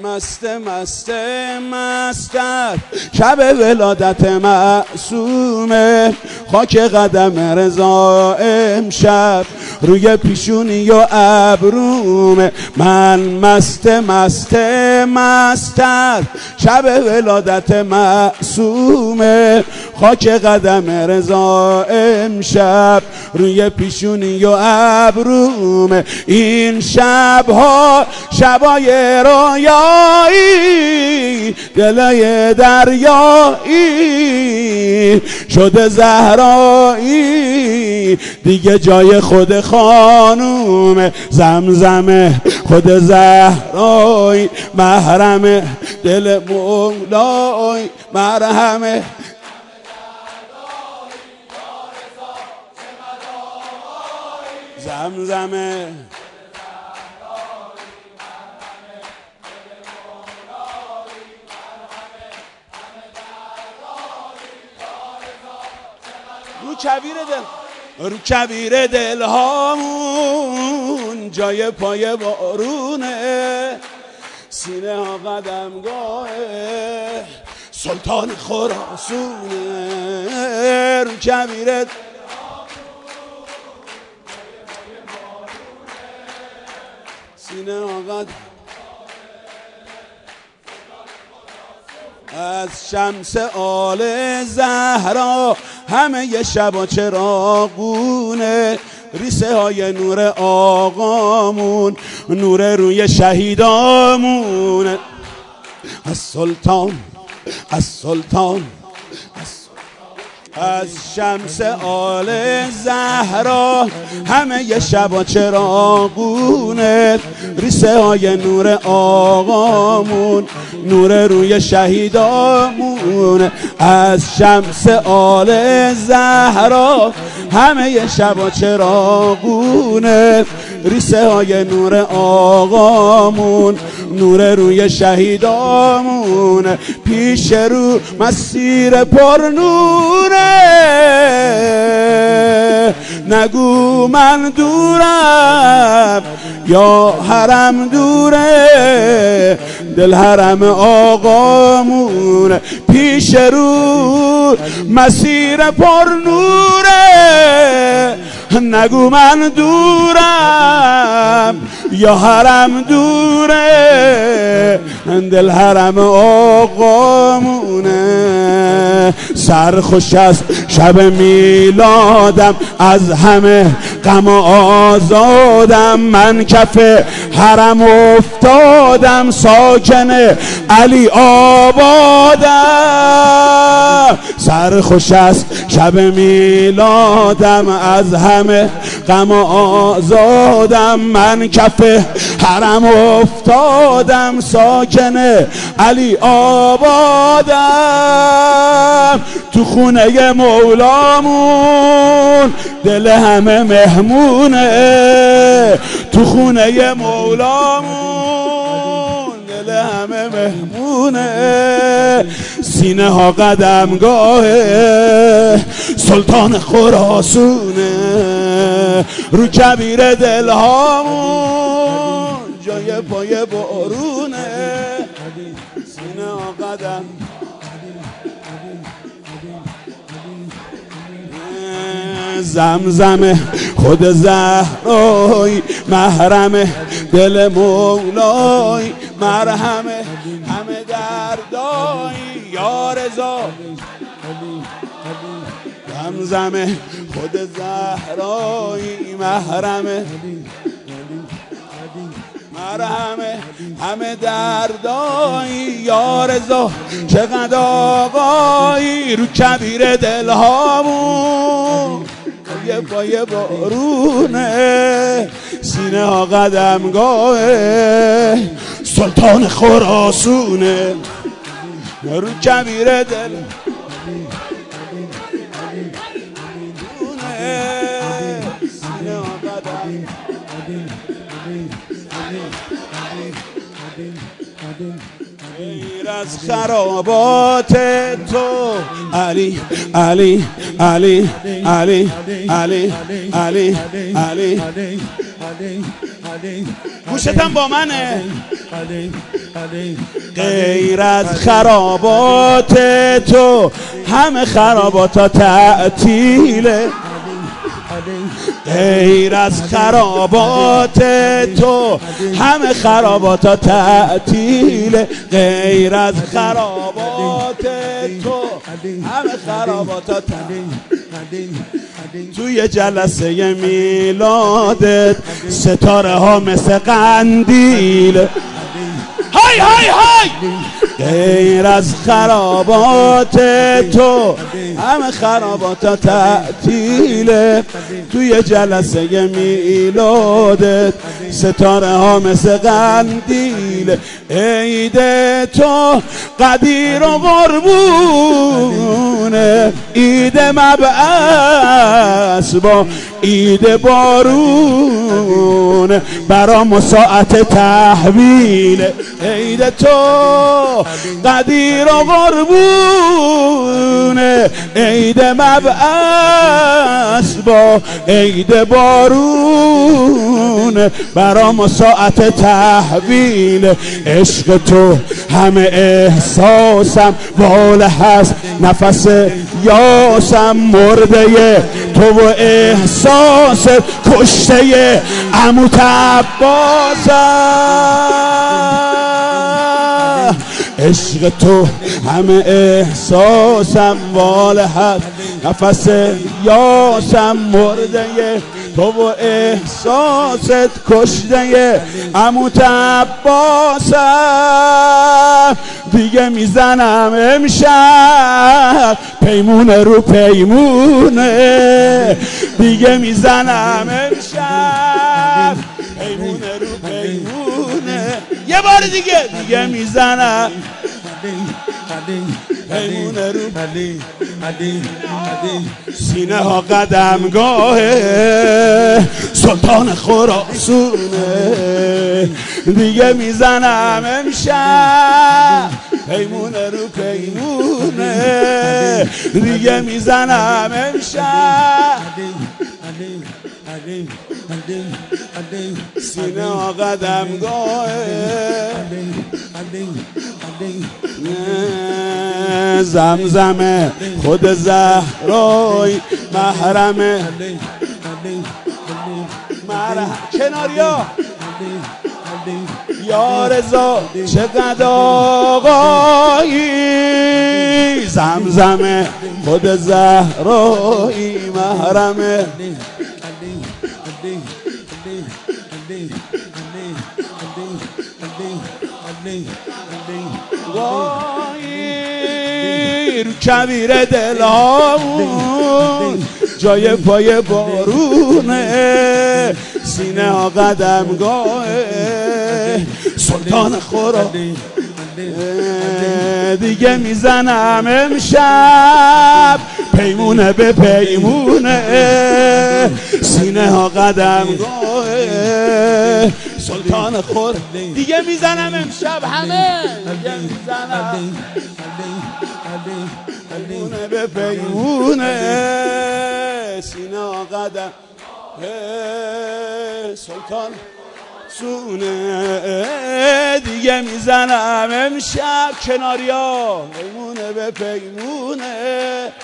مستر شب ولادت معصومه، خاک قدم رضا امشب روی پیشونی و ابرومه. من مستر شب ولادت معصومه، خاک قدم رضا امشب روی پیشونی و ابرومه. این شبها شبای رویایی، دلای دریایی شده زهرایی، دیگه جای خود خانوم زمزمه خود زهرایی، محرم دل مولای مرهمه. زمزمه رو کبیر دل هامون جای پای بارونه، سینه ها قدمگاه سلطان خراسونه. رو کبیر سینه ها قدم از شمس آل زهرا همه ی شبا چراغونه، ریسه های نور آقامون نور روی شهیدامونه. از سلطان از شمس آل زهرا همه ی شبا چراغونه، ریسه های نور آقامون نور روی شهیدامون. از شمس آل زهرا همه ی شبا چراغونه، ریسه های نور آقامون نور روی شهیدامون. پیش رو مسیر پر نوره، نگو من دورم یا حرم دوره، دل حرم آقامون. پیش رو مسیر پر نوره، نگو من دورم یا حرم دوره، دل حرم آقامونه. سرخوش از شب میلادم، از همه غم آزادم، من کف حرم افتادم، ساکن علی آبادم. سرخوش از شب میلادم، از همه غم آزادم، من کف حرم افتادم، ساکن علی آبادم. تو خونه مولامون دل همه مهمونه، تو خونه مولامون دل همه مهمونه. سینه ها قدمگاه سلطان خراسونه، رو کبیر دل هامون جای پای بارونه. سینه ها قدم زمزمه خود زهرای، محرم دل مولای مرهمه همه دردای یا رضا. زمزمه خود زهرای، محرمه مرهمه همه دردای یا رضا. چقدر آقایی رو کبیر دل هامون یه پای بارونه، سینه ها قدمگاه سلطان خراسونه، رو کبیر دل سینه ها قدم. غیر از خرابات تو علی علی علی علی علی علی علی گوشتم با منه. غیر از خرابات تو همه خراباتا تعطیله. غیر از خرابات تو همه خراباتا تعطیله. غیر از خرابات تو همه خراباتا تعطیله. توی جلسه میلادت ستاره ها مثل قندیل. های های های. غیر از خرابات تو همه خرابات تعطیله. توی جلسه میلادت ستاره ها مثل قندیل. عید تو قدیر و قربونه، عید مبعث با عید بارون، برام ساعت تحویل. عید تو قدیر و قربونه، عید مبعث با عید بارون، برام ساعت تحویل. عشق تو همه احساسم، واله هست نفس یاسم، مرده تو و احساس کشته عمو عباسم. عشق تو همه احساسم، واله هست نفس یاسم، مرده تو و احساست کشته عمو عباسم. دیگه میزنم امشب پیمونه رو پیمونه، دیگه میزنم امشب پیمونه رو پیمونه. یه بار دیگه میزنم پیمونه رو. سینه ها قدمگاه سلطان خراسونه، دیگه میزنم امشب پیمونه رو پیمونه، دیگه میزنم امشب. سینه ها قدمگاه زمزمه خود زهرای محرمه. کناریا یا رضا چقدر آقایی، زمزمه خود زهرای محرمه. وای رو کبیر دلامون جای پای بارونه، سینه ها قدمگاه سلطان خورا. دیگه میزنم امشب پیمونه به پیمونه، سینه ها قدمگاه سلطان خور. دیگه میزنم امشب همه، دیگه میزنم پیمونه به پیمونه، سینه ها قدم سلطان سونه. دیگه میزنم امشب کناریا پیمونه به پیمونه،